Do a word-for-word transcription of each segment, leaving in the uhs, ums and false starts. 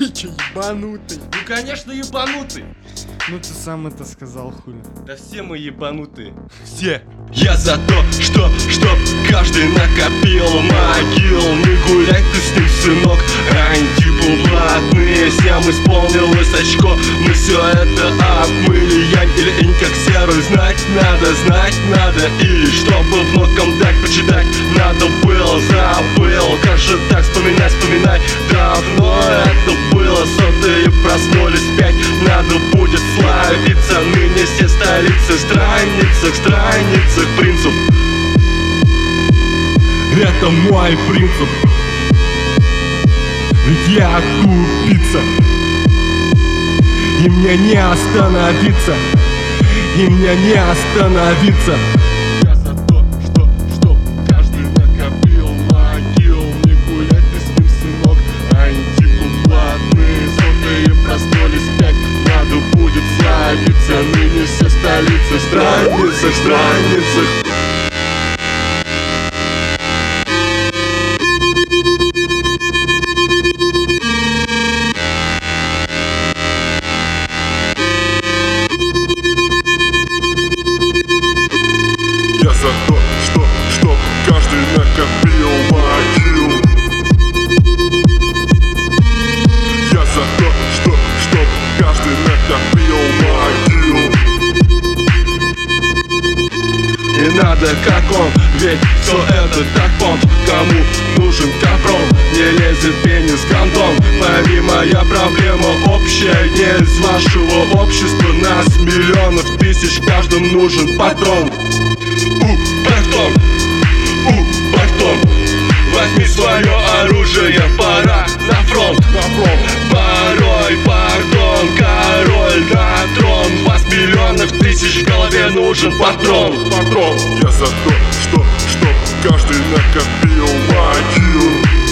Ты че, ебанутый? Ну конечно ебанутый. Ну ты сам это сказал, хули. Да все мы ебанутые. Все. Я за то, что, чтоб каждый накопил могил. Не гуляй ты с ним, сынок, антибулатные. Всем исполнилось очко, мы все это обмыли. Янь или инь, как серый, знать надо, знать надо. Или чтобы внукам дать почитать надо было, забыл. Как же так, вспоминай, вспоминай. Давно это было, сотые проснулись пять. Надо будет славиться, ныне все столицы. Страницах, страницах принцип. Это мой принцип. Ведь я купица, и мне не остановиться, и мне не остановиться. Я за то, что, чтоб каждый накопил могил. Не гулять ты с ним, сынок, антикупладные. Сотые проснулись пять. Надо будет славиться, ныне все столицы. Страницах, страницах. Я за то, что, чтоб каждый накопил могил. Я за то, что, чтоб каждый накопил могил. Не надо как он, ведь все это так понт. Кому нужен капрон, не лезет пенис гондон. Пойми, моя проблема общая, не из вашего общества. Нас миллионов тысяч, каждым нужен патрон. У, Платон, у, Платон, возьми свое оружие, пора на фронт, на фронт. Порой, пардон, король на трон. Вас миллионов тысяч, в голове нужен патрон, патрон. Я за то, что, чтоб каждый накопил могил.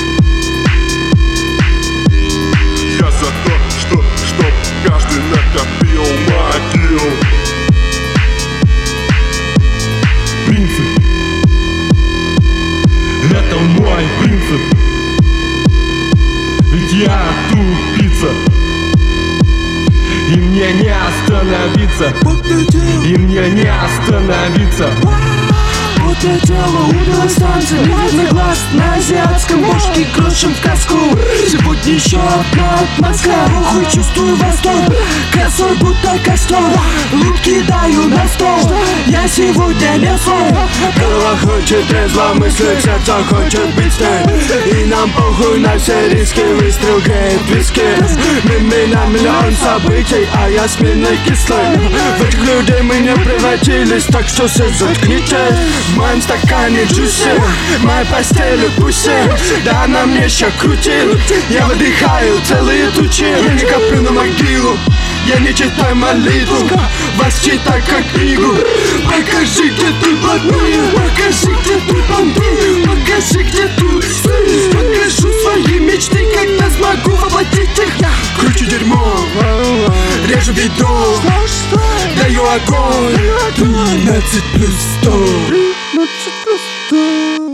Я за то, что, чтоб каждый накопил могил. Принцип. Это мой принцип. Ведь я тупица, и мне не остановиться, и мне не остановиться. Вот я дело, убила станция, на глаз на азиатском бошке, крошим в каску. Сегодня еще одна отмазка, ухуй, чувствую восторг. Косой будто костер, лут кидаю на стол. Я сегодня не свой. Голова хочет трезво мыслить, сердце хочет быть с ней. И нам похуй на все риски, выстрел греет виски. Мимо на миллион событий, а я сменный кислый. В этих людей мы не превратились, так что все заткните. В моем стакане джуси, в моей постели пуси. Да она мне ща крутит, я выдыхаю целые тучи. Я не коплю на могилу, я не читаю молитву. Вас читай как книгу. Покажи, где тут блатные, покажи, где тут банды, покажи, где тут сын. Покажу свои мечты, когда смогу воплотить их. Кручу дерьмо, режу видос, даю огонь. Тринадцать плюс сто. Ну что просто...